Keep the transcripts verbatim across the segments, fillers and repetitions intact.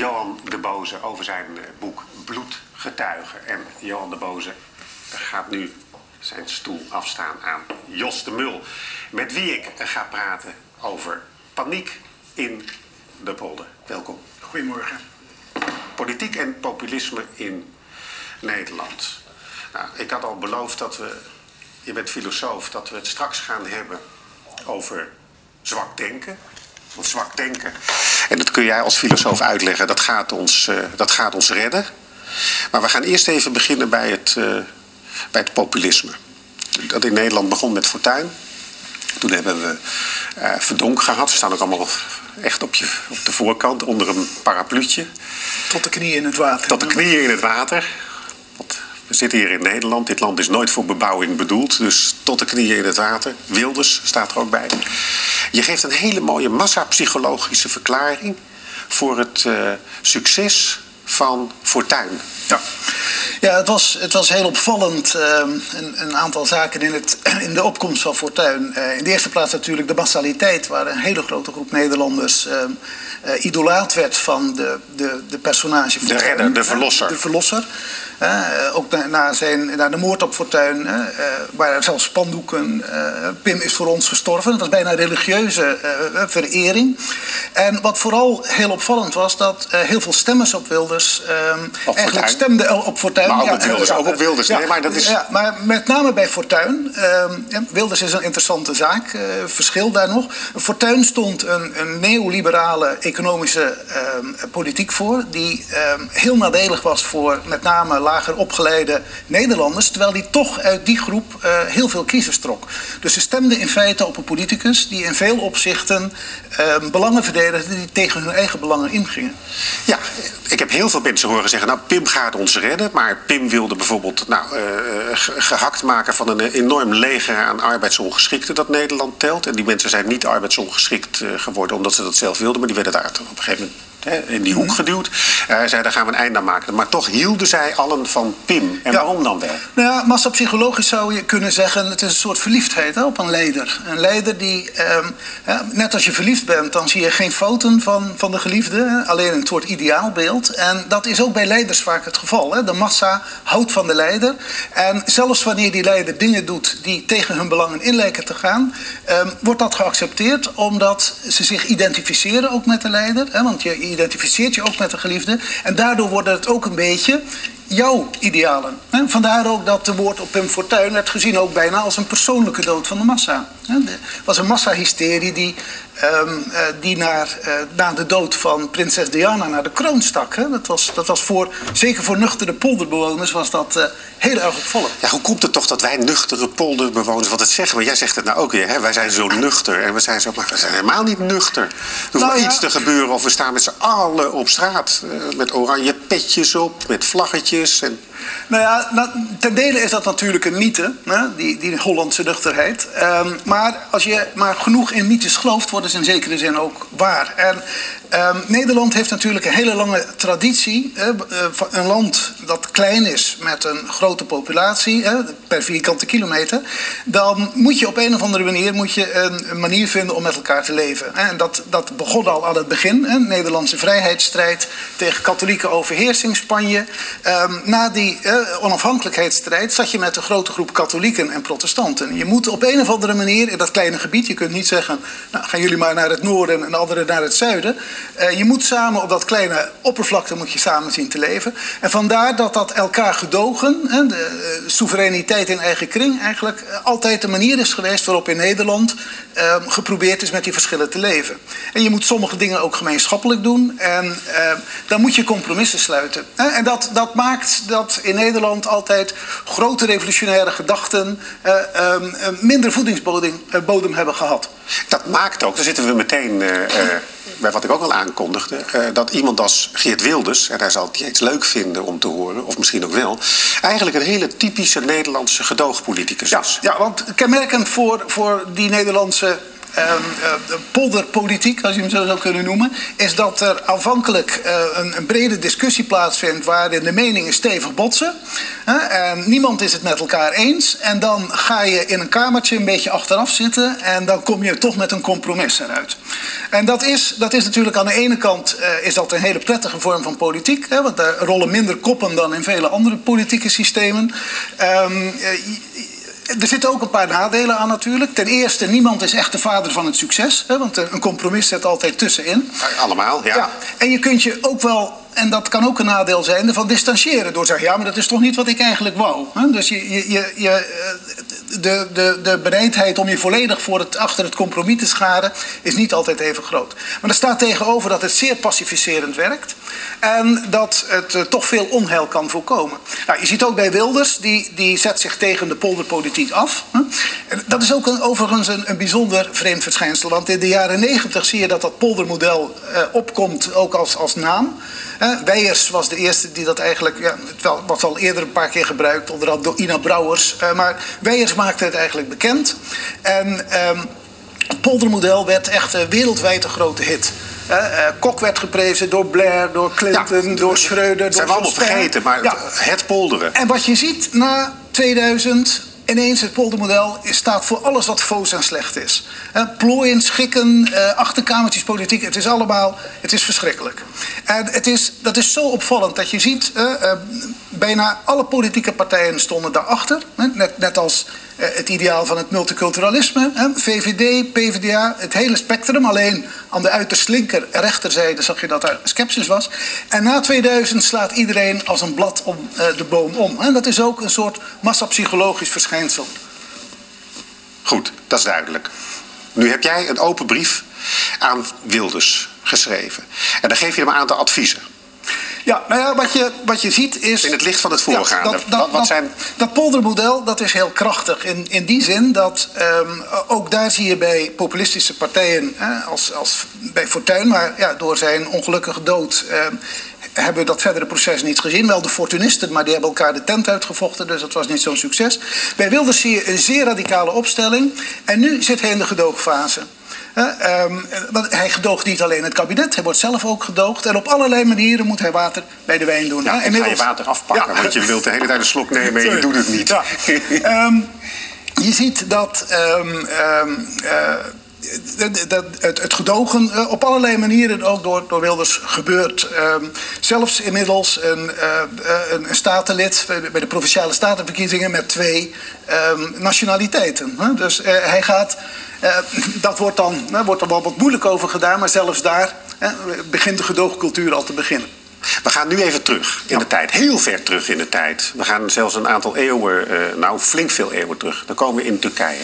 Johan de Boze over zijn boek Bloedgetuigen. En Johan de Boze gaat nu zijn stoel afstaan aan Jos de Mul, met wie ik ga praten over paniek in de polder. Welkom. Goedemorgen. Politiek en populisme in Nederland. Nou, ik had al beloofd dat we, je bent filosoof, dat we het straks gaan hebben over zwak denken. Want zwak denken, en dat kun jij als filosoof uitleggen, dat gaat ons, uh, dat gaat ons redden. Maar we gaan eerst even beginnen bij het, uh, bij het populisme. Dat in Nederland begon met Fortuyn. Toen hebben we uh, Verdonk gehad. Ze staan ook allemaal echt op, je, op de voorkant, onder een parapluutje. Tot de knieën in het water. Tot de knieën in het water. Want we zitten hier in Nederland. Dit land is nooit voor bebouwing bedoeld. Dus tot de knieën in het water. Wilders staat er ook bij. Je geeft een hele mooie massapsychologische verklaring voor het uh, succes van Fortuyn. Ja, ja het, was, het was heel opvallend, uh, een, een aantal zaken in, het, in de opkomst van Fortuyn. Uh, in de eerste plaats natuurlijk de massaliteit, waar een hele grote groep Nederlanders uh, uh, idolaat werd van de, de, de personage Fortuyn. De redder, de verlosser. Uh, de verlosser. Uh, ook na, na, zijn, na de moord op Fortuyn, uh, waren er zelfs spandoeken. Uh, Pim is voor ons gestorven. Het was bijna een religieuze uh, verering. En wat vooral heel opvallend was, dat uh, heel veel stemmers op Wilders uh, op eigenlijk stemden op Fortuyn. Maar ook, ja, op Wilders, ja, ook op Wilders. Ja, nee, maar, dat is... ja, maar met name bij Fortuyn. Uh, Wilders is een interessante zaak. Uh, verschil daar nog. Fortuyn stond een, een neoliberale economische uh, politiek voor, die uh, heel nadelig was voor met name lager opgeleide Nederlanders, terwijl die toch uit die groep uh, heel veel kiezers trok. Dus ze stemden in feite op een politicus die in veel opzichten uh, belangen verdedigde die tegen hun eigen belangen ingingen. Ja, ik heb heel veel mensen horen zeggen, nou, Pim gaat ons redden, maar Pim wilde bijvoorbeeld nou, uh, gehakt maken van een enorm leger aan arbeidsongeschikten dat Nederland telt. En die mensen zijn niet arbeidsongeschikt uh, geworden omdat ze dat zelf wilden, maar die werden daar op een gegeven moment in die hoek geduwd. Uh, zei, daar gaan we een eind aan maken. Maar toch hielden zij allen van Pim. En ja. Waarom dan wel? Nou ja, massapsychologisch zou je kunnen zeggen, het is een soort verliefdheid hè, op een leider. Een leider die, um, ja, net als je verliefd bent, dan zie je geen fouten van, van de geliefde. Hè, alleen een soort ideaalbeeld. En dat is ook bij leiders vaak het geval. Hè. De massa houdt van de leider. En zelfs wanneer die leider dingen doet die tegen hun belangen in lijken te gaan, um, wordt dat geaccepteerd omdat ze zich identificeren ook met de leider. Hè, want je identificeert je ook met de geliefde. En daardoor wordt het ook een beetje jouw idealen. Vandaar ook dat de woord op Pim Fortuyn werd gezien ook bijna als een persoonlijke dood van de massa. Het was een massahysterie die, um, uh, die naar, uh, na de dood van prinses Diana naar de kroon stak. Hè. Dat was, dat was voor, zeker voor nuchtere polderbewoners was dat uh, heel erg opvallend. Ja, hoe komt het toch dat wij nuchtere polderbewoners, wat het zeggen we, jij zegt het nou ook weer, hè? Wij zijn zo nuchter en we zijn zo, maar we zijn helemaal niet nuchter. Er hoeft nou, ja. iets te gebeuren of we staan met z'n allen op straat uh, met oranje petjes op, met vlaggetjes en... Nou ja, nou, ten dele is dat natuurlijk een mythe, hè? Die, die Hollandse nuchterheid. Um, maar als je maar genoeg in mythes gelooft, wordt het in zekere zin ook waar. En um, Nederland heeft natuurlijk een hele lange traditie. Hè? Een land dat klein is met een grote populatie, hè? Per vierkante kilometer. Dan moet je op een of andere manier moet je een, een manier vinden om met elkaar te leven. Hè? En dat, dat begon al aan het begin. Hè? Nederlandse vrijheidsstrijd tegen katholieke overheersing Spanje. Um, na die Uh, onafhankelijkheidsstrijd zat je met een grote groep katholieken en protestanten. Je moet op een of andere manier in dat kleine gebied, je kunt niet zeggen, nou, gaan jullie maar naar het noorden en de anderen naar het zuiden. Uh, je moet samen op dat kleine oppervlakte moet je samen zien te leven. En vandaar dat dat elkaar gedogen, hè, de uh, soevereiniteit in eigen kring, eigenlijk uh, altijd de manier is geweest waarop in Nederland uh, geprobeerd is met die verschillen te leven. En je moet sommige dingen ook gemeenschappelijk doen en uh, dan moet je compromissen sluiten. Hè? En dat, dat maakt dat in Nederland altijd grote revolutionaire gedachten uh, um, uh, minder voedingsbodem uh, bodem hebben gehad. Dat maakt ook, daar zitten we meteen uh, uh, bij wat ik ook al aankondigde, uh, dat iemand als Geert Wilders, en hij zal het niet eens leuk vinden om te horen, of misschien ook wel, eigenlijk een hele typische Nederlandse gedoogpoliticus ja, is. Ja, want kenmerkend voor, voor die Nederlandse um, uh, polderpolitiek, als je hem zo zou kunnen noemen, is dat er aanvankelijk uh, een, een brede discussie plaatsvindt waarin de meningen stevig botsen. Uh, en niemand is het met elkaar eens. En dan ga je in een kamertje een beetje achteraf zitten en dan kom je toch met een compromis eruit. En dat is, dat is natuurlijk aan de ene kant uh, is dat een hele prettige vorm van politiek. Hè, want er rollen minder koppen dan in vele andere politieke systemen. Um, uh, Er zitten ook een paar nadelen aan natuurlijk. Ten eerste, niemand is echt de vader van het succes. Hè, want een compromis zit altijd tussenin. Allemaal, ja. ja. En je kunt je ook wel, en dat kan ook een nadeel zijn, ervan distancieren. Door te zeggen, ja, maar dat is toch niet wat ik eigenlijk wou. Hè? Dus je, je, je, je, de, de, de bereidheid om je volledig voor het, achter het compromis te scharen is niet altijd even groot. Maar er staat tegenover dat het zeer pacificerend werkt. En dat het uh, toch veel onheil kan voorkomen. Nou, je ziet ook bij Wilders, die, die zet zich tegen de polderpolitiek af. Hè? En dat is ook een, overigens een, een bijzonder vreemd verschijnsel. Want in de jaren negentig zie je dat dat poldermodel uh, opkomt, ook als, als naam. Uh, Weijers was de eerste die dat eigenlijk, ja, het was al eerder een paar keer gebruikt, onderhand door Ina Brouwers. Uh, maar Weijers maakte het eigenlijk bekend. En um, het poldermodel werd echt uh, wereldwijd een grote hit. Uh, uh, Kok werd geprezen door Blair, door Clinton, ja, door Schreuder. Dat zijn we allemaal vergeten, maar ja. Het polderen. En wat je ziet na tweeduizend, ineens het poldermodel staat voor alles wat foos en slecht is. Uh, plooien, schikken, uh, achterkamertjespolitiek, het is allemaal, het is verschrikkelijk. En het is, dat is zo opvallend dat je ziet, uh, uh, bijna alle politieke partijen stonden daarachter. Hè, net, net als uh, het ideaal van het multiculturalisme. Hè, V V D, P v d A, het hele spectrum. Alleen aan de uiterst linker rechterzijde zag je dat er sceptisch was. En na tweeduizend slaat iedereen als een blad om uh, de boom om. En dat is ook een soort massapsychologisch verschijnsel. Goed, dat is duidelijk. Nu heb jij een open brief aan Wilders geschreven. En dan geef je hem een aantal adviezen. Ja, nou ja, wat je, wat je ziet is... In het licht van het voorgaande. Ja, dat, dat, wat, wat zijn... dat, dat poldermodel, dat is heel krachtig. In, in die zin dat um, ook daar zie je bij populistische partijen, eh, als, als bij Fortuyn, maar ja, door zijn ongelukkige dood um, hebben we dat verdere proces niet gezien. Wel de Fortunisten, maar die hebben elkaar de tent uitgevochten, dus dat was niet zo'n succes. Bij Wilders zie je een zeer radicale opstelling. En nu zit hij in de gedoogfase. Uh, um, hij gedoogt niet alleen het kabinet, hij wordt zelf ook gedoogd. En op allerlei manieren moet hij water bij de wijn doen. Ja, uh, en ga je water afpakken, ja. Want je wilt de hele tijd een slok nemen en je doet het niet. Ja. um, je ziet dat... Um, um, uh, Het, het gedogen op allerlei manieren ook door, door Wilders gebeurt. Um, zelfs inmiddels een, uh, een statenlid bij de provinciale statenverkiezingen met twee um, nationaliteiten. Huh? Dus uh, hij gaat, uh, dat wordt dan, uh, wordt er wel wat moeilijk over gedaan, maar zelfs daar uh, begint de gedoogcultuur al te beginnen. We gaan nu even terug in ja. de tijd, heel ver terug in de tijd. We gaan zelfs een aantal eeuwen, uh, nou flink veel eeuwen terug. Dan komen we in Turkije.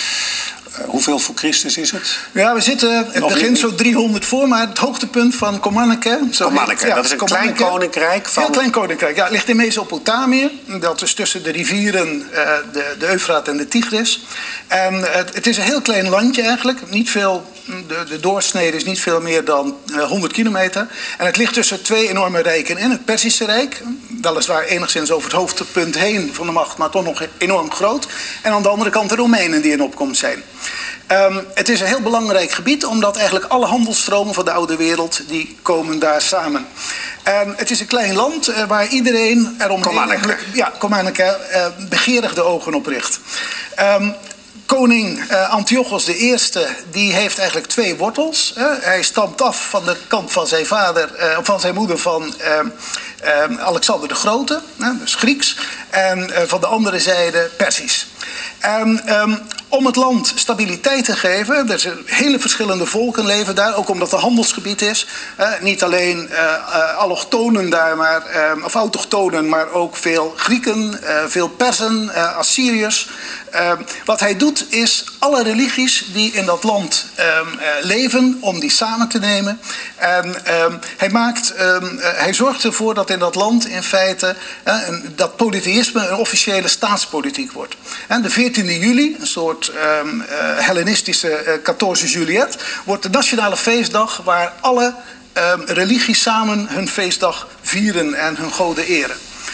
Uh, hoeveel voor Christus is het? Ja, we zitten, het begint zo driehonderd voor, maar het hoogtepunt van Komanneke. Komanneke, ja, dat is een klein koninkrijk van... Heel klein koninkrijk, ja. Het ligt in Mesopotamië. Dat is tussen de rivieren, uh, de, de Eufraat en de Tigris. En uh, het is een heel klein landje eigenlijk. Niet veel, de, de doorsnede is niet veel meer dan uh, honderd kilometer. En het ligt tussen twee enorme rijken in. Het Perzische Rijk, weliswaar enigszins over het hoogtepunt heen van de macht, maar toch nog enorm groot. En aan de andere kant de Romeinen die in opkomst zijn. Um, het is een heel belangrijk gebied, omdat eigenlijk alle handelsstromen van de oude wereld, die komen daar samen. En het is een klein land uh, waar iedereen eromheen eigenlijk, ja, Komanneke, uh, begeerig de ogen op richt. Um, Koning uh, Antiochos de Eerste, die heeft eigenlijk twee wortels. Uh, hij stamt af van de kant van zijn vader, uh, van zijn moeder van uh, uh, Alexander de Grote, uh, dus Grieks. En uh, van de andere zijde Persisch. En um, om het land stabiliteit te geven, er zijn hele verschillende volken leven daar, ook omdat het een handelsgebied is. Uh, niet alleen uh, uh, allochtonen daar, maar, uh, of autochtonen, maar ook veel Grieken, uh, veel Persen, uh, Assyriërs. Uh, wat hij doet is alle religies die in dat land um, uh, leven, om die samen te nemen. En um, hij, maakt, um, uh, hij zorgt ervoor dat in dat land in feite uh, een, dat polytheïsme een officiële staatspolitiek wordt. En de veertiende juli, een soort um, uh, Hellenistische uh, veertien Juliet, wordt de nationale feestdag waar alle um, religies samen hun feestdag vieren en hun goden eren.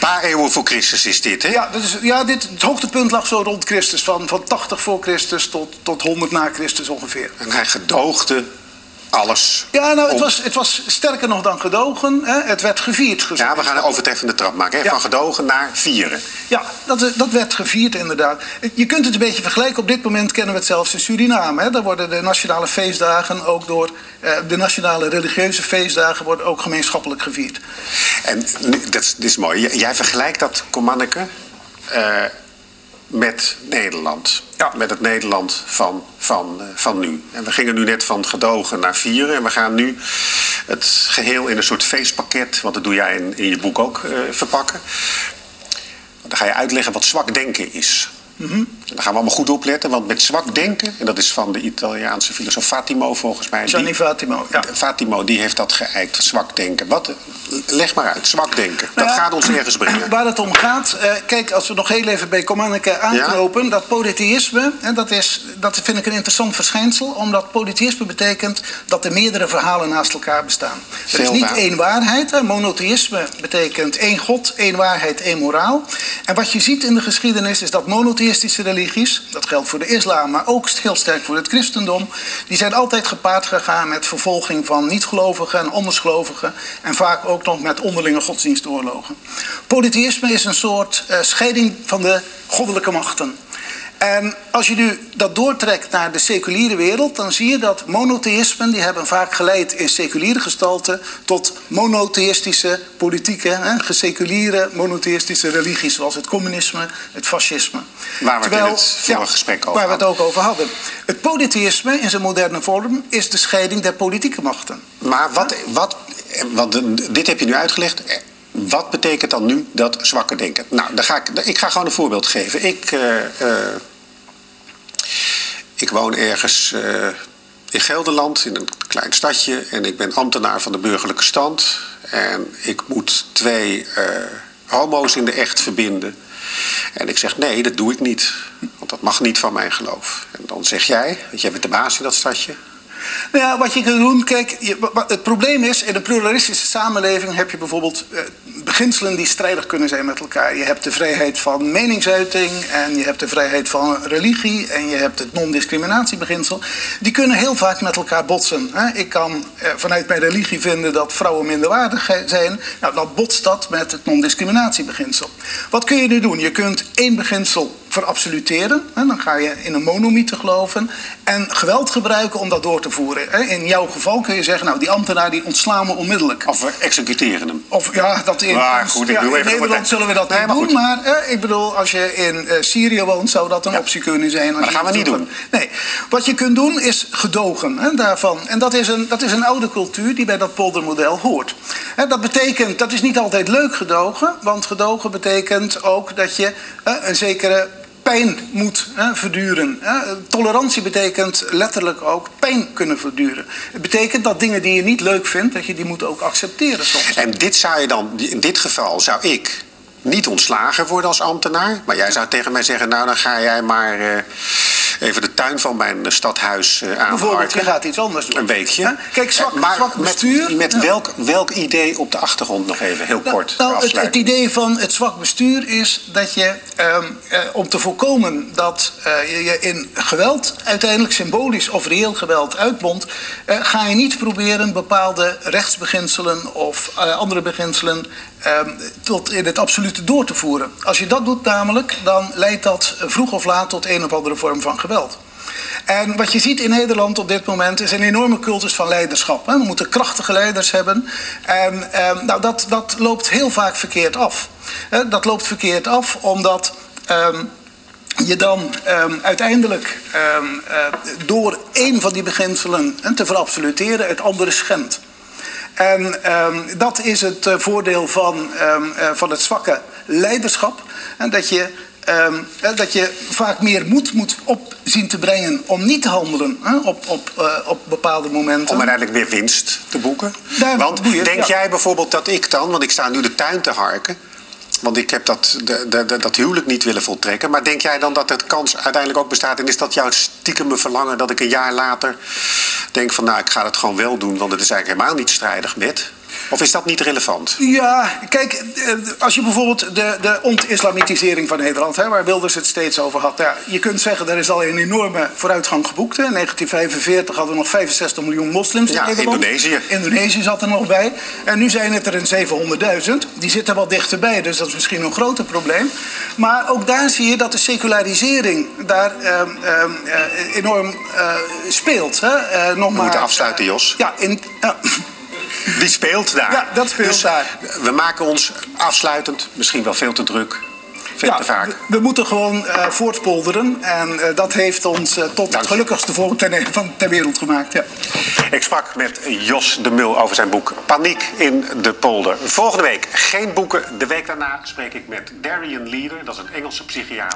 paar eeuwen voor Christus is dit, hè? Ja, dat is, ja dit, het hoogtepunt lag zo rond Christus. Van, van tachtig voor Christus tot, tot honderd na Christus ongeveer. En hij gedoogde alles. Ja, nou, het om... was, het was sterker nog dan gedogen. Hè? Het werd gevierd. Ja, we gaan een overtreffende trap maken. Hè? Ja. Van gedogen naar vieren. Ja, dat, dat werd gevierd inderdaad. Je kunt het een beetje vergelijken. Op dit moment kennen we het zelfs in Suriname. Hè? Daar worden de nationale feestdagen ook door... Uh, de nationale religieuze feestdagen worden ook gemeenschappelijk gevierd. En nu, dat, dit is mooi. J- jij vergelijkt dat, Komanneke, uh, met Nederland. Ja. Met het Nederland van, van, uh, van nu. En we gingen nu net van gedogen naar vieren. En we gaan nu het geheel in een soort feestpakket... want dat doe jij in, in je boek ook, uh, verpakken. Dan ga je uitleggen wat zwak denken is. Mm-hmm. Daar gaan we allemaal goed opletten, want met zwak denken... en dat is van de Italiaanse filosoof Fatimo volgens mij... Gianni die, Fatimo, ja. Fatimo, die heeft dat geëikt, zwak denken. Wat, leg maar uit, zwak denken. Dat Nou ja, gaat ons ergens brengen. Waar het om gaat, eh, kijk, als we nog heel even bij Komanneke aanknopen... Ja? Dat polytheïsme, hè, dat, is, dat vind ik een interessant verschijnsel... omdat polytheïsme betekent dat er meerdere verhalen naast elkaar bestaan. Er is niet één waarheid. Hè. Monotheïsme betekent één God, één waarheid, één moraal. En wat je ziet in de geschiedenis is dat monotheïstische religies... dat geldt voor de islam, maar ook heel sterk voor het christendom... die zijn altijd gepaard gegaan met vervolging van niet-gelovigen en andersgelovigen... en vaak ook nog met onderlinge godsdienstoorlogen. Polytheïsme is een soort uh, scheiding van de goddelijke machten. En als je nu dat doortrekt naar de seculiere wereld... dan zie je dat monotheïsmen die hebben vaak geleid in seculiere gestalte... tot monotheïstische politieke, hè, geseculiere monotheïstische religies... zoals het communisme, het fascisme. Waar we Terwijl, het in het vorige ja, gesprek over Waar we het ook over hadden. Het polytheïsme in zijn moderne vorm is de scheiding der politieke machten. Maar wat, wat, wat, dit heb je nu uitgelegd... Wat betekent dan nu dat zwakke denken? Nou, dan ga ik, ik ga gewoon een voorbeeld geven. Ik, uh, uh, ik woon ergens uh, in Gelderland, in een klein stadje... en ik ben ambtenaar van de burgerlijke stand... en ik moet twee uh, homo's in de echt verbinden. En ik zeg, nee, dat doe ik niet. Want dat mag niet van mijn geloof. En dan zeg jij, want jij bent de baas in dat stadje... Nou ja, wat je kunt doen, kijk, je, het probleem is, in een pluralistische samenleving heb je bijvoorbeeld uh, beginselen die strijdig kunnen zijn met elkaar. Je hebt de vrijheid van meningsuiting en je hebt de vrijheid van religie en je hebt het non-discriminatiebeginsel. Die kunnen heel vaak met elkaar botsen. Hè? Ik kan uh, vanuit mijn religie vinden dat vrouwen minderwaardig zijn. Nou, dan botst dat met het non-discriminatiebeginsel. Wat kun je nu doen? Je kunt één beginsel verabsoluteren. Hè? Dan ga je in een monomythe geloven en geweld gebruiken om dat door te voeren. In jouw geval kun je zeggen, nou, die ambtenaar die ontslaan we onmiddellijk. Of we executeren hem. Of ja, dat in, maar goed, ik ja, doe in even Nederland zullen we dat nee, niet maar doen. goed. Maar eh, ik bedoel, als je in uh, Syrië woont, zou dat een ja. optie kunnen zijn. Als maar dat gaan we niet doen. Nee, wat je kunt doen is gedogen hè, daarvan. En dat is, een, dat is een oude cultuur die bij dat poldermodel hoort. Hè, dat betekent, dat is niet altijd leuk gedogen. Want gedogen betekent ook dat je uh, een zekere pijn moet hè, verduren. Hè. Tolerantie betekent letterlijk ook pijn kunnen verduren. Het betekent dat dingen die je niet leuk vindt, dat je die moet ook accepteren soms. En dit zou je dan, in dit geval zou ik niet ontslagen worden als ambtenaar. Maar jij zou tegen mij zeggen, nou dan ga jij maar uh, even de tuin van mijn stadhuis uh, aanharken. Bijvoorbeeld, je gaat iets anders doen. Een weekje. Huh? Kijk, zwak, maar zwak bestuur. Met, met ja. welk, welk idee op de achtergrond nog even, heel nou, kort. Nou, het, het idee van het zwak bestuur is dat je, um, uh, om te voorkomen dat uh, je, je in geweld, uiteindelijk symbolisch of reëel geweld uitbondt, uh, ga je niet proberen bepaalde rechtsbeginselen of uh, andere beginselen um, tot in het absolute door te voeren. Als je dat doet namelijk, dan leidt dat vroeg of laat tot een of andere vorm van geweld. En wat je ziet in Nederland op dit moment is een enorme cultus van leiderschap. We moeten krachtige leiders hebben. En eh, nou, dat, dat loopt heel vaak verkeerd af. Dat loopt verkeerd af omdat eh, je dan eh, uiteindelijk eh, door één van die beginselen te verabsoluteren het andere schendt. En um, dat is het uh, voordeel van, um, uh, van het zwakke leiderschap. En dat je, um, uh, dat je vaak meer moed moet op zien te brengen om niet te handelen uh, op, op, uh, op bepaalde momenten. Om uiteindelijk weer winst te boeken. Daar want je, denk ja. jij bijvoorbeeld dat ik dan, want ik sta nu de tuin te harken. Want ik heb dat, de, de, de, dat huwelijk niet willen voltrekken. Maar denk jij dan dat de kans uiteindelijk ook bestaat? En is dat jouw stiekeme verlangen dat ik een jaar later denk van nou, ik ga het gewoon wel doen. Want het is eigenlijk helemaal niet strijdig met. Of is dat niet relevant? Ja, kijk, eh, als je bijvoorbeeld de, de ont-islamitisering van Nederland, hè, waar Wilders het steeds over had. Ja, je kunt zeggen, er is al een enorme vooruitgang geboekt. Hè. In negentien vijfenveertig hadden we nog vijfenzestig miljoen moslims in Ja, Nederland. Indonesië. Indonesië zat er nog bij. En nu zijn het er een zevenhonderdduizend. Die zitten wel dichterbij, dus dat is misschien een groter probleem. Maar ook daar zie je dat de secularisering daar eh, eh, enorm eh, speelt. Hè. Uh, nog We maar, moeten afsluiten, uh, Jos. Ja, in, ja. Die speelt daar. Ja, dat speelt dus daar. We maken ons afsluitend, misschien wel veel te druk, veel Ja, te vaak. we, we moeten gewoon uh, voortpolderen. En uh, dat heeft ons uh, tot Dank het je. gelukkigste volk ter, van, ter wereld gemaakt. Ja. Ik sprak met Jos de Mul over zijn boek Paniek in de polder. Volgende week geen boeken. De week daarna spreek ik met Darian Leader. Dat is een Engelse psychiater.